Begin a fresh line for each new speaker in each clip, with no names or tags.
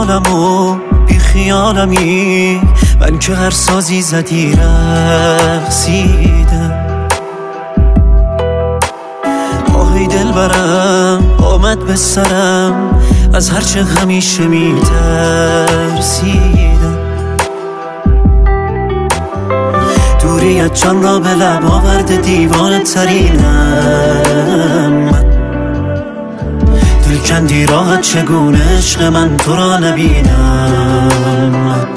حالم و بی خیالمی، من که هر سازی زدی رقصیدم. آهی دل برم آمد به سرم، از هرچه همیشه می ترسیدم. دوریت جان را به لب آورده دیوانه ترینم. دل کندی راحت چگونه عشق من تو را نبینم.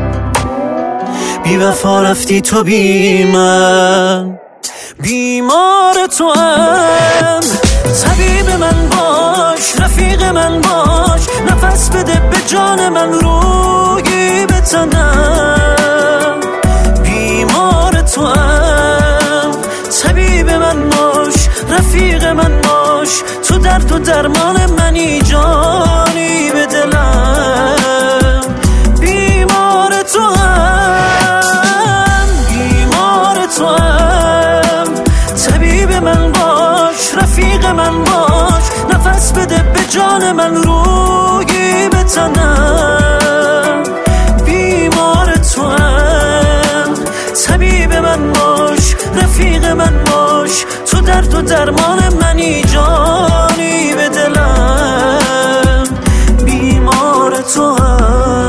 بی وفا رفتی تو بی من، بیمار تو هم. طبیب من باش، رفیق من باش، نفس بده به جان من، روی به تنم. بیمار تو هم، طبیب من باش، رفیق من باش، تو درد و درمان منی، جانی به دلم. بیمار تو هم، بیمار تو هم، طبیب من باش، رفیق من باش، نفس بده به جان من، روی به تنم. بیمار تو هم، طبیب من باش، رفیق من باش، تو درد و درمان منی، جانی به دلم. بیمار تو هم.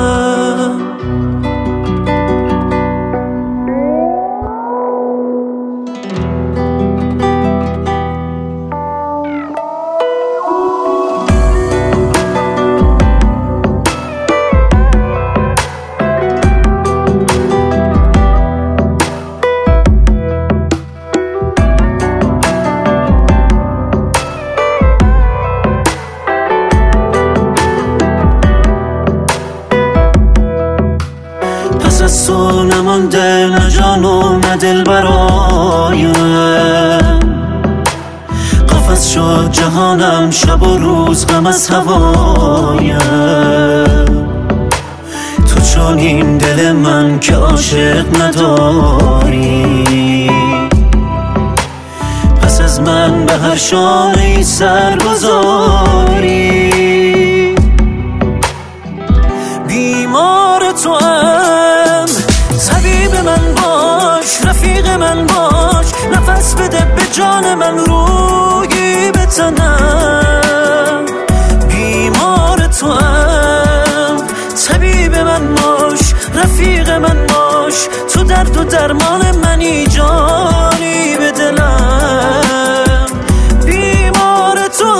پس از تو نمانده نه جان و نه دل برایم. قفس شد جهانم، شب و روز غم از هوایم. تو چنین دل من که عاشق نداری، پس از من به هر شانه‌ای سر گذاری. بیمار تو هم، طبیب من باش، رفیق من باش، نفس بده به جان من، روی به تنم. بیمار تو هم، طبیب من باش، رفیق من باش، تو درد و درمان منی، جانی به دلم. بیمار تو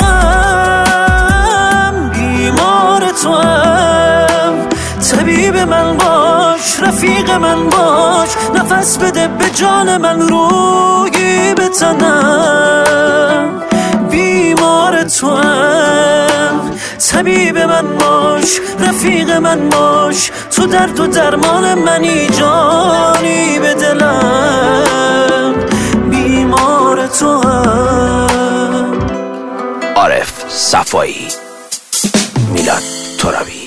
هم، بیمار تو هم، طبیب من باش، رفیق من باش، نفس بده به جان من، روی به تنم. بیمار تو هم، طبیب من باش، رفیق من باش، تو درد و درمان منی، جانی به دلم. بیمار تو هم.
عارف صفایی، میلاد ترابی.